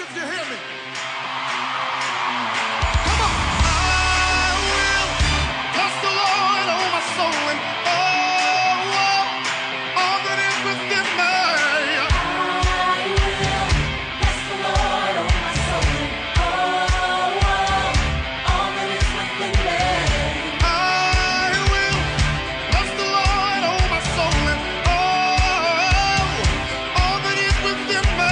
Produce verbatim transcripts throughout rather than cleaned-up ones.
if you hear me. Come on. I will bless the Lord, oh my soul, and oh, oh, all that is within me. I will bless the Lord, oh my soul, and oh, oh, all that is within me. I will bless the Lord, oh my soul, and oh, all that is within me.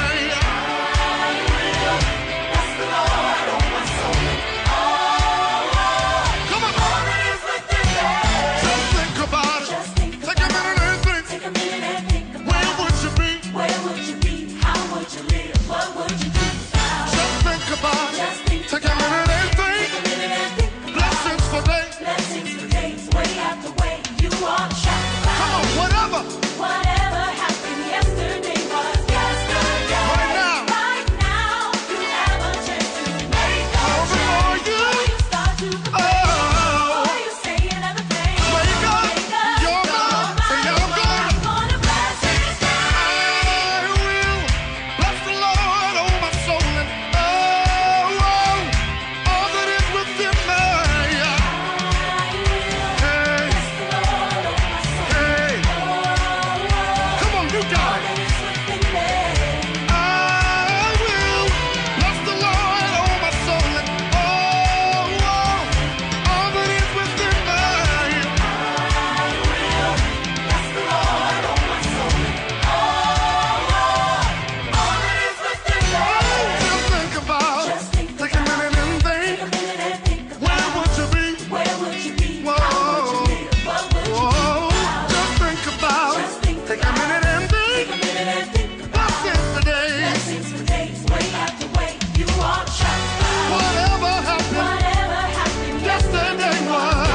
Come on. Just think about it. Just think Take a minute and think. Take a minute and think about Where would you be? where would you be? How would you live? What would you do? Just think about it. Just think Take a minute and think. Take a minute and think about Blessings for days. blessings for days, way after way. You are shocked about Come on, whatever. whatever happened yesterday was yesterday. Right now. Right now, you have a chance to make a Oh, before change. you- Before you start to complain, Oh. before you say another thing. Wake up. Wake up. You're mine. Say I'm gonna. I'm gonna bless his I will bless the Lord, oh my soul, and oh, oh, all that is within me. Hey, hey, come on, you got it. I will bless the Lord, oh my soul, and oh, oh, all that is within me. Just think about it. Take a minute and think. Where would you be? Whoa, just think about it. Take a minute and think. Blessings for days. Whatever happened yesterday was.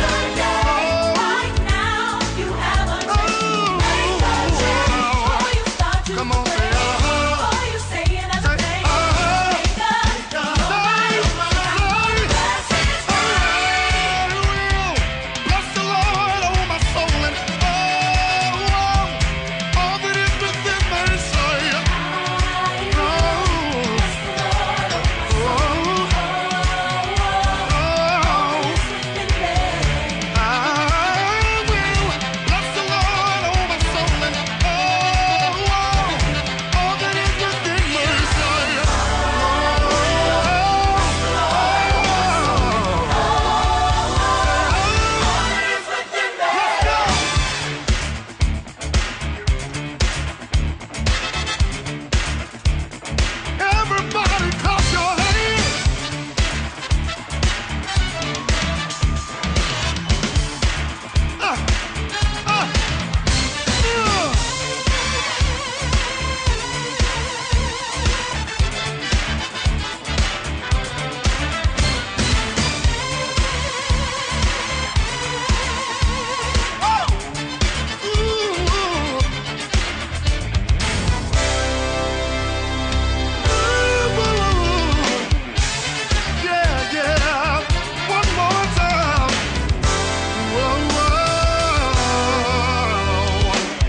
Come on, say uh-huh. Say uh-huh. Bless the Lord, oh my soul, and oh, oh, all that is within me. Say, oh, oh, I will bless the Lord, oh my soul, and oh, oh, all that is within me. Say, oh, everybody clap your hands. Uh, uh, yeah. Oh! Ooh. Yeah, yeah. One more time. Whoa, whoa.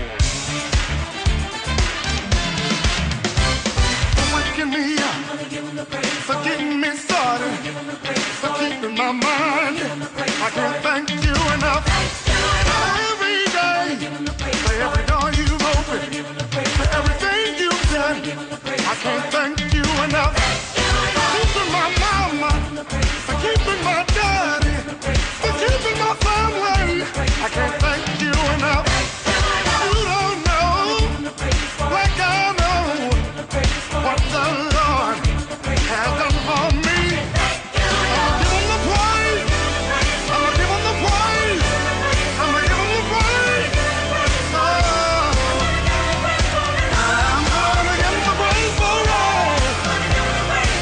For waking me up, for getting me started, for keeping my mind. I can't thank you enough. Every day, for every door you've opened, for everything you've done, I can't thank you enough. For keeping my mama, for keeping my daddy, for keeping my family, I can't thank you enough. You don't know, like I know, what the Lord has done for me. I'ma give him the praise. I'ma give him the praise. I'ma give him the praise. Oh, I'm gonna give him the praise for all.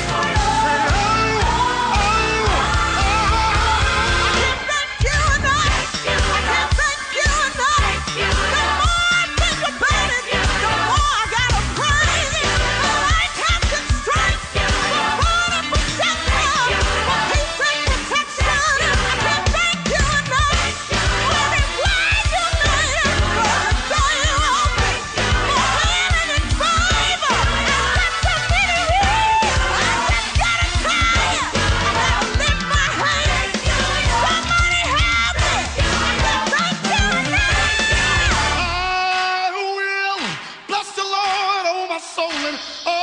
Oh,